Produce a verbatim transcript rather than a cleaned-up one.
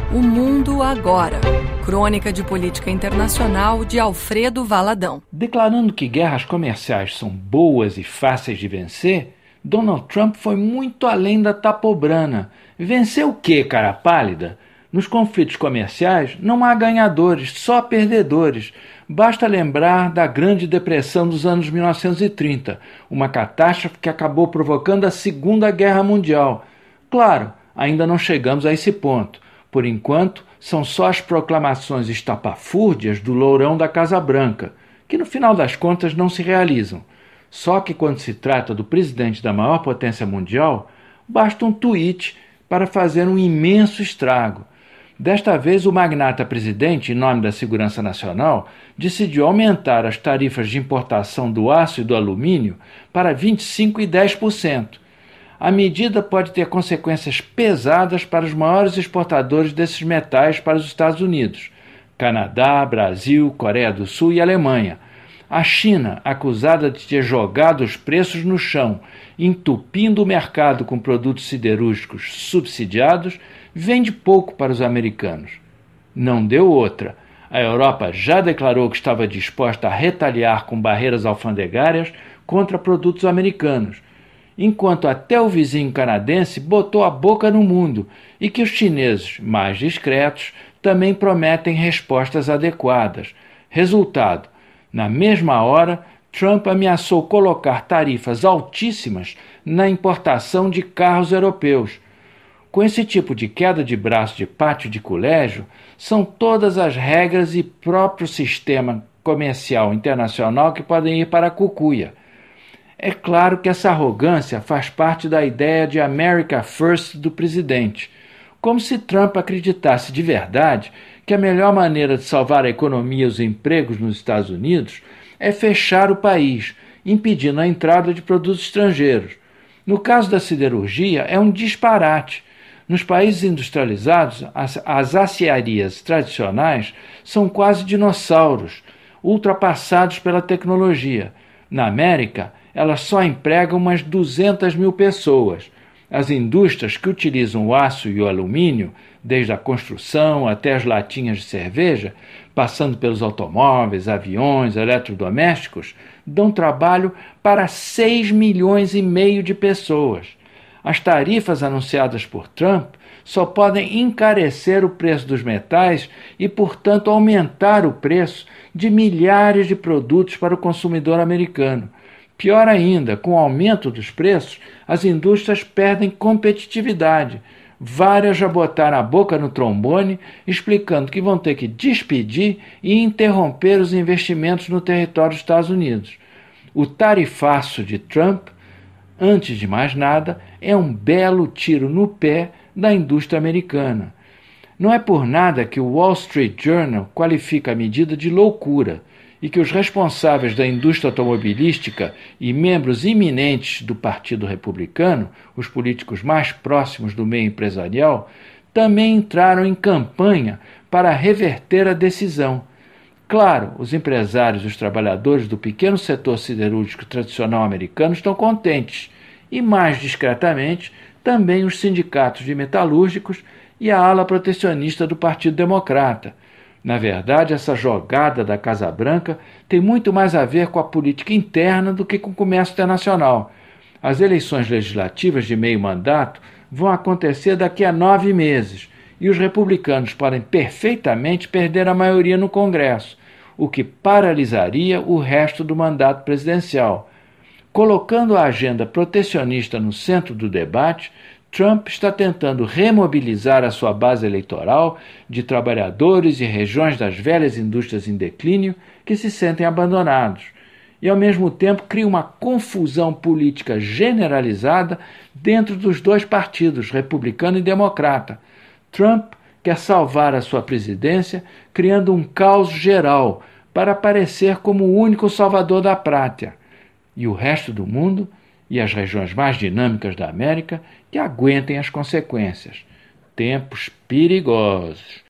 O Mundo Agora. Crônica de política internacional de Alfredo Valadão. Declarando que guerras comerciais são boas e fáceis de vencer, Donald Trump foi muito além da tapobrana. Vencer o quê, cara pálida? Nos conflitos comerciais não há ganhadores, só perdedores. Basta lembrar da Grande Depressão dos anos mil novecentos e trinta, uma catástrofe que acabou provocando a Segunda Guerra Mundial. Claro, ainda não chegamos a esse ponto. Por enquanto, são só as proclamações estapafúrdias do lourão da Casa Branca, que no final das contas não se realizam. Só que quando se trata do presidente da maior potência mundial, basta um tweet para fazer um imenso estrago. Desta vez, o magnata presidente, em nome da segurança nacional, decidiu aumentar as tarifas de importação do aço e do alumínio para vinte e cinco por cento e dez por cento. A medida pode ter consequências pesadas para os maiores exportadores desses metais para os Estados Unidos: Canadá, Brasil, Coreia do Sul e Alemanha. A China, acusada de ter jogado os preços no chão, entupindo o mercado com produtos siderúrgicos subsidiados, vende pouco para os americanos. Não deu outra. A Europa já declarou que estava disposta a retaliar com barreiras alfandegárias contra produtos americanos, enquanto até o vizinho canadense botou a boca no mundo e que os chineses, mais discretos, também prometem respostas adequadas. Resultado: na mesma hora, Trump ameaçou colocar tarifas altíssimas na importação de carros europeus. Com esse tipo de queda de braço de pátio de colégio, são todas as regras e próprio sistema comercial internacional que podem ir para a cucuia. É claro que essa arrogância faz parte da ideia de America First do presidente, como se Trump acreditasse de verdade que a melhor maneira de salvar a economia e os empregos nos Estados Unidos é fechar o país, impedindo a entrada de produtos estrangeiros. No caso da siderurgia, é um disparate. Nos países industrializados, as, as aciarias tradicionais são quase dinossauros, ultrapassados pela tecnologia. Na América, elas só empregam umas duzentas mil pessoas. As indústrias que utilizam o aço e o alumínio, desde a construção até as latinhas de cerveja, passando pelos automóveis, aviões, eletrodomésticos, dão trabalho para seis milhões e meio de pessoas. As tarifas anunciadas por Trump só podem encarecer o preço dos metais e, portanto, aumentar o preço de milhares de produtos para o consumidor americano. Pior ainda, com o aumento dos preços, as indústrias perdem competitividade. Várias já botaram a boca no trombone, explicando que vão ter que despedir e interromper os investimentos no território dos Estados Unidos. O tarifaço de Trump, antes de mais nada, é um belo tiro no pé da indústria americana. Não é por nada que o Wall Street Journal qualifica a medida de loucura e que os responsáveis da indústria automobilística e membros iminentes do Partido Republicano, os políticos mais próximos do meio empresarial, também entraram em campanha para reverter a decisão. Claro, os empresários e os trabalhadores do pequeno setor siderúrgico tradicional americano estão contentes, e mais discretamente também os sindicatos de metalúrgicos e a ala protecionista do Partido Democrata. Na verdade, essa jogada da Casa Branca tem muito mais a ver com a política interna do que com o comércio internacional. As eleições legislativas de meio mandato vão acontecer daqui a nove meses e os republicanos podem perfeitamente perder a maioria no Congresso, o que paralisaria o resto do mandato presidencial. Colocando a agenda protecionista no centro do debate, Trump está tentando remobilizar a sua base eleitoral de trabalhadores e regiões das velhas indústrias em declínio que se sentem abandonados e, ao mesmo tempo, cria uma confusão política generalizada dentro dos dois partidos, republicano e democrata. Trump quer salvar a sua presidência criando um caos geral para aparecer como o único salvador da pátria, e o resto do mundo e as regiões mais dinâmicas da América que aguentem as consequências. Tempos perigosos.